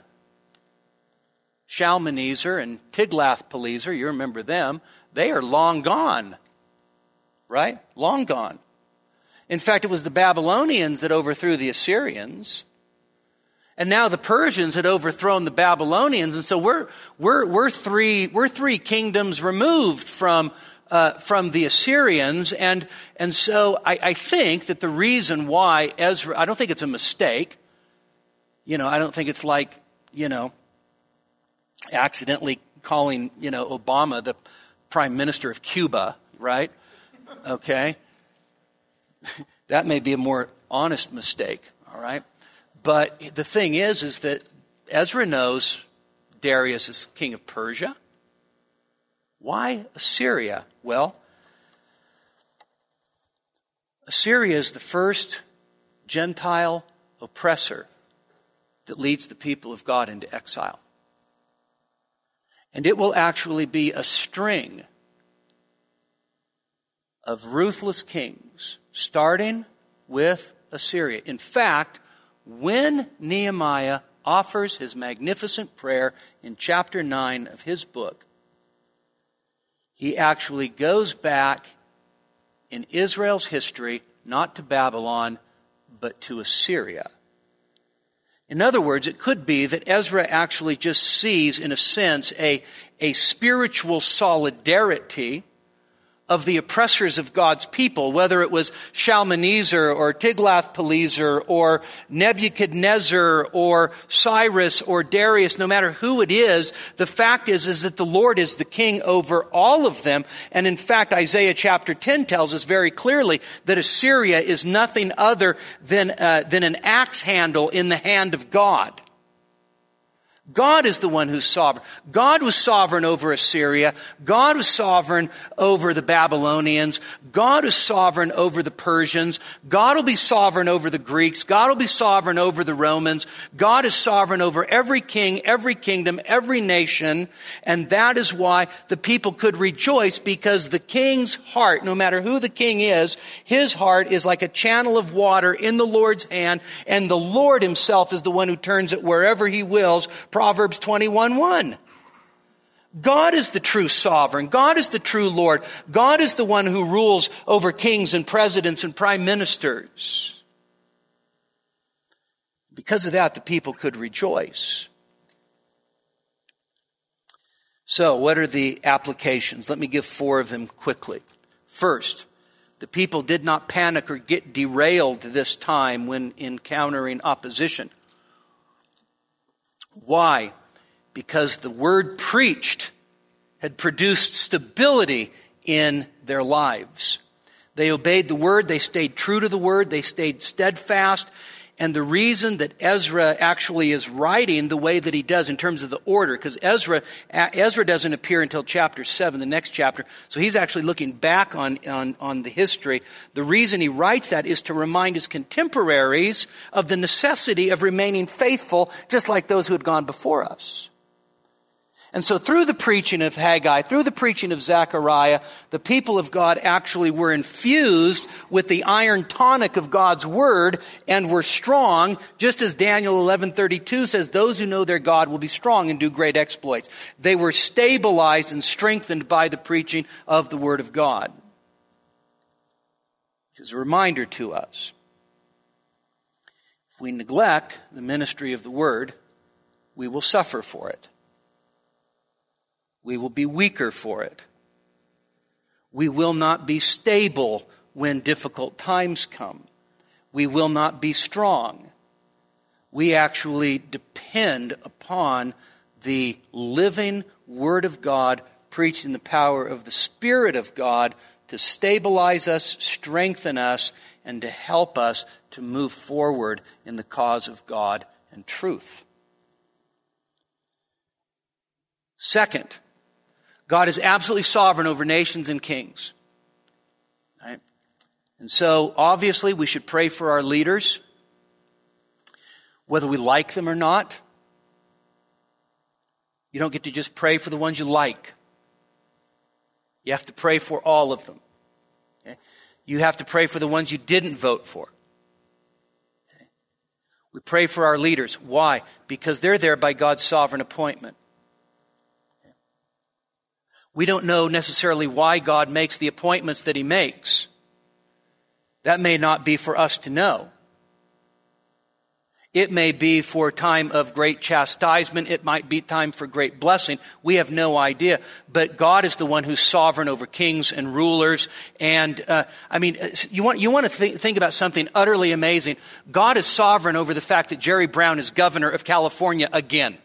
Shalmaneser and Tiglath-Pileser, you remember them, they are long gone. right? Long gone. In fact, it was the Babylonians that overthrew the Assyrians. And now the Persians had overthrown the Babylonians. And so we're, we're, we're three, we're three kingdoms removed from, uh, from the Assyrians. And, and so I, I think that the reason why Ezra, I don't think it's a mistake. You know, I don't think it's like, you know, accidentally calling, you know, Obama the prime minister of Cuba, right? Okay. That may be a more honest mistake, all right? But the thing is, is that Ezra knows Darius is king of Persia. Why Assyria? Well, Assyria is the first Gentile oppressor that leads the people of God into exile. And it will actually be a string of ruthless kings, starting with Assyria. In fact, when Nehemiah offers his magnificent prayer in chapter nine of his book, he actually goes back in Israel's history, not to Babylon, but to Assyria. In other words, it could be that Ezra actually just sees, in a sense, a, a spiritual solidarity of the oppressors of God's people, whether it was Shalmaneser or Tiglath-Pileser or Nebuchadnezzar or Cyrus or Darius, no matter who it is, the fact is, is that the Lord is the king over all of them. And in fact, Isaiah chapter ten tells us very clearly that Assyria is nothing other than, uh, than an axe handle in the hand of God. God is the one who's sovereign. God was sovereign over Assyria. God was sovereign over the Babylonians. God is sovereign over the Persians. God will be sovereign over the Greeks. God will be sovereign over the Romans. God is sovereign over every king, every kingdom, every nation. And that is why the people could rejoice, because the king's heart, no matter who the king is, his heart is like a channel of water in the Lord's hand. And the Lord himself is the one who turns it wherever he wills. Proverbs twenty-one one. God is the true sovereign. God is the true Lord. God is the one who rules over kings and presidents and prime ministers. Because of that, the people could rejoice. So, what are the applications? Let me give four of them quickly. First, the people did not panic or get derailed this time when encountering opposition. Why? Because the word preached had produced stability in their lives. They obeyed the word, they stayed true to the word, they stayed steadfast. And the reason that Ezra actually is writing the way that he does in terms of the order, because Ezra Ezra doesn't appear until chapter seven, the next chapter, so he's actually looking back on, on, on the history. The reason he writes that is to remind his contemporaries of the necessity of remaining faithful, just like those who had gone before us. And so through the preaching of Haggai, through the preaching of Zechariah, the people of God actually were infused with the iron tonic of God's word and were strong, just as Daniel eleven thirty-two says, those who know their God will be strong and do great exploits. They were stabilized and strengthened by the preaching of the word of God. Which is a reminder to us. If we neglect the ministry of the word, we will suffer for it. We will be weaker for it. We will not be stable when difficult times come. We will not be strong. We actually depend upon the living Word of God preached in the power of the Spirit of God to stabilize us, strengthen us, and to help us to move forward in the cause of God and truth. Second, God is absolutely sovereign over nations and kings. Right? And so, obviously, we should pray for our leaders, whether we like them or not. You don't get to just pray for the ones you like. You have to pray for all of them. Okay? You have to pray for the ones you didn't vote for. Okay? We pray for our leaders. Why? Because they're there by God's sovereign appointment. We don't know necessarily why God makes the appointments that he makes. That may not be for us to know. It may be for a time of great chastisement. It might be time for great blessing. We have no idea. But God is the one who's sovereign over kings and rulers. And, uh, I mean, you want, you want to th- think about something utterly amazing. God is sovereign over the fact that Jerry Brown is governor of California again.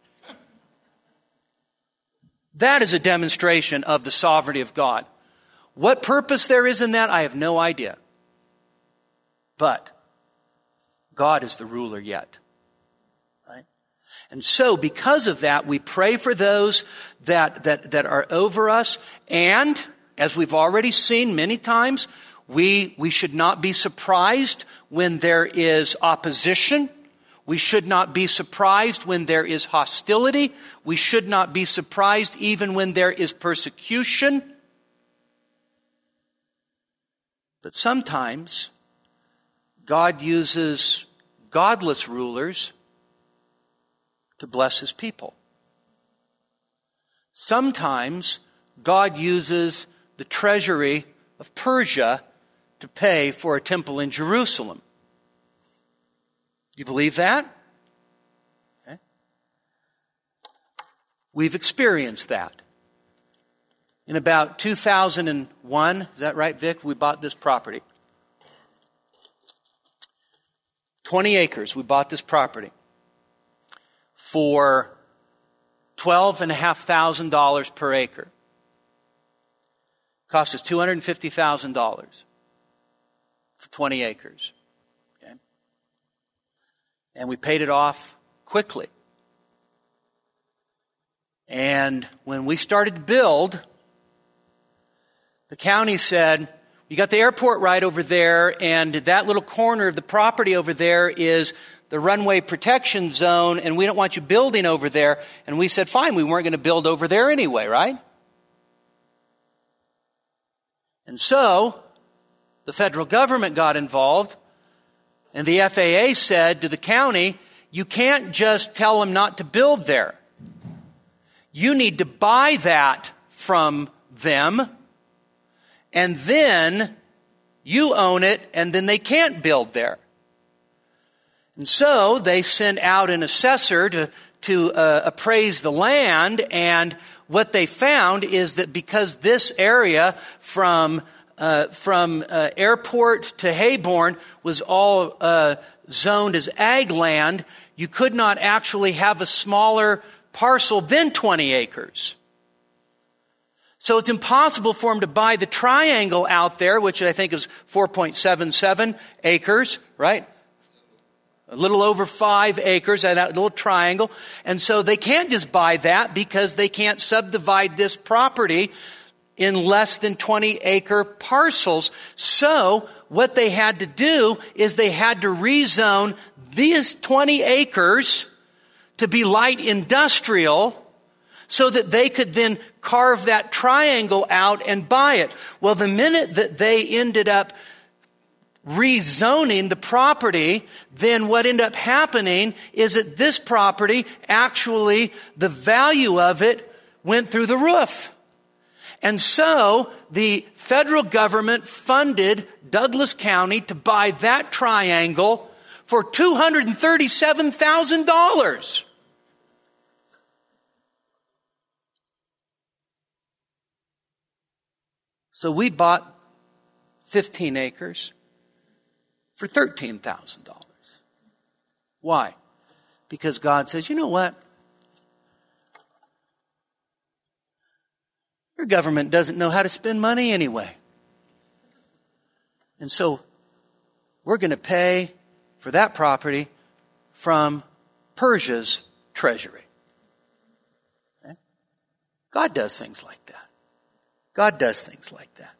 That is a demonstration of the sovereignty of God. What purpose there is in that, I have no idea. But God is the ruler yet. Right? And so because of that, we pray for those that, that, that are over us. And as we've already seen many times, we, we should not be surprised when there is opposition. We should not be surprised when there is hostility. We should not be surprised even when there is persecution. But sometimes God uses godless rulers to bless his people. Sometimes God uses the treasury of Persia to pay for a temple in Jerusalem. Do you believe that? Okay. We've experienced that. In about two thousand one, is that right, Vic? We bought this property. twenty acres, we bought this property for twelve thousand five hundred dollars per acre. Cost us two hundred fifty thousand dollars for twenty acres. Okay? And we paid it off quickly. And when we started to build, the county said, you got the airport right over there, and that little corner of the property over there is the runway protection zone, and we don't want you building over there. And we said, fine, we weren't going to build over there anyway, right? And so, the federal government got involved, and the F A A said to the county, you can't just tell them not to build there. You need to buy that from them, and then you own it, and then they can't build there. And so they sent out an assessor to, to uh, appraise the land, and what they found is that because this area from uh, from uh, airport to Hayborn was all uh, zoned as ag land, you could not actually have a smaller parcel than twenty acres. So it's impossible for him to buy the triangle out there, which I think is four point seven seven acres, right? A little over five acres, that little triangle. And so they can't just buy that because they can't subdivide this property in less than twenty acre parcels. So what they had to do is they had to rezone these twenty acres to be light industrial, so that they could then carve that triangle out and buy it. Well, the minute that they ended up rezoning the property, then what ended up happening is that this property, actually, the value of it went through the roof. And so the federal government funded Douglas County to buy that triangle for two hundred thirty-seven thousand dollars. So we bought fifteen acres for thirteen thousand dollars. Why? Because God says, you know what? Your government doesn't know how to spend money anyway. And so we're going to pay for that property from Persia's treasury. Okay? God does things like that. God does things like that.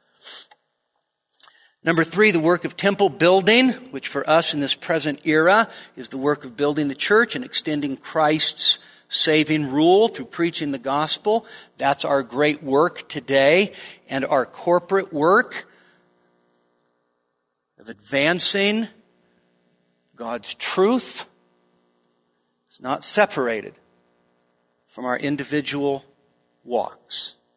Number three, the work of temple building, which for us in this present era is the work of building the church and extending Christ's saving rule through preaching the gospel. That's our great work today, and our corporate work of advancing God's truth is not separated from our individual walks.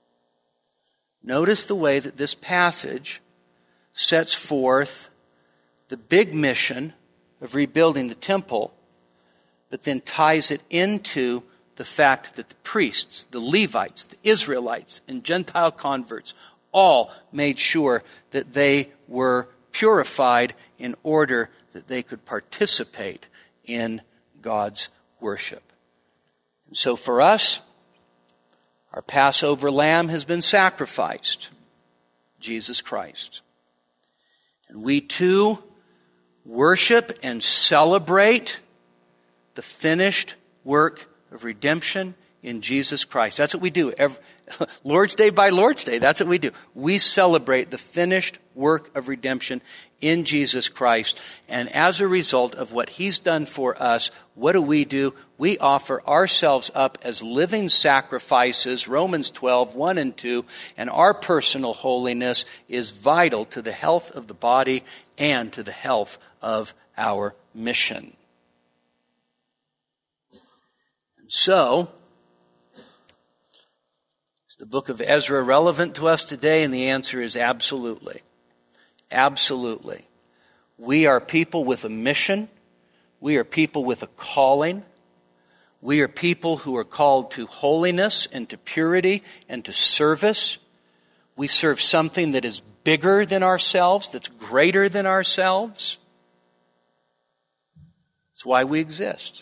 Notice the way that this passage sets forth the big mission of rebuilding the temple, but then ties it into the fact that the priests, the Levites, the Israelites, and Gentile converts all made sure that they were purified in order that they could participate in God's worship. And so for us, our Passover lamb has been sacrificed, Jesus Christ. And we too worship and celebrate the finished work of redemption in Jesus Christ. That's what we do. Every, Lord's Day by Lord's Day, that's what we do. We celebrate the finished work of redemption in Jesus Christ. And as a result of what He's done for us, what do we do? We offer ourselves up as living sacrifices, Romans twelve, one and two, and our personal holiness is vital to the health of the body and to the health of our mission. And so, is the book of Ezra relevant to us today? And the answer is absolutely. Absolutely. We are people with a mission. We are people with a calling. We are people who are called to holiness and to purity and to service. We serve something that is bigger than ourselves, that's greater than ourselves. That's why we exist.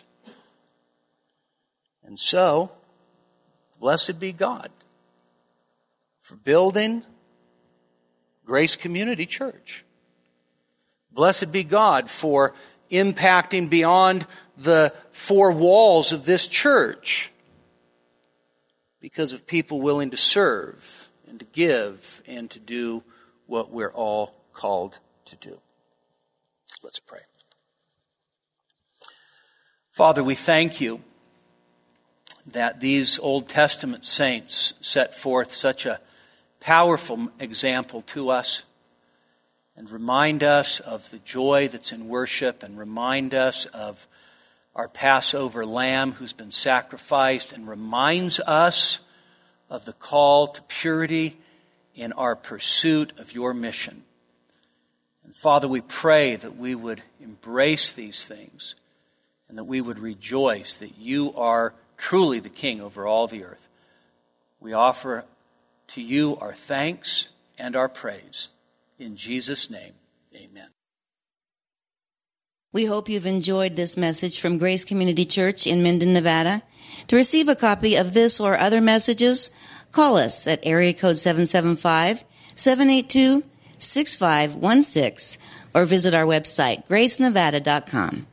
And so, blessed be God for building Grace Community Church. Blessed be God for impacting beyond the four walls of this church because of people willing to serve and to give and to do what we're all called to do. Let's pray. Father, we thank you that these Old Testament saints set forth such a powerful example to us and remind us of the joy that's in worship and remind us of our Passover lamb who's been sacrificed and reminds us of the call to purity in our pursuit of your mission. And Father, we pray that we would embrace these things and that we would rejoice that you are truly the King over all the earth. We offer to you our thanks and our praise. In Jesus' name, amen. We hope you've enjoyed this message from Grace Community Church in Minden, Nevada. To receive a copy of this or other messages, call us at area code seven seven five, seven eight two, six five one six or visit our website, grace nevada dot com.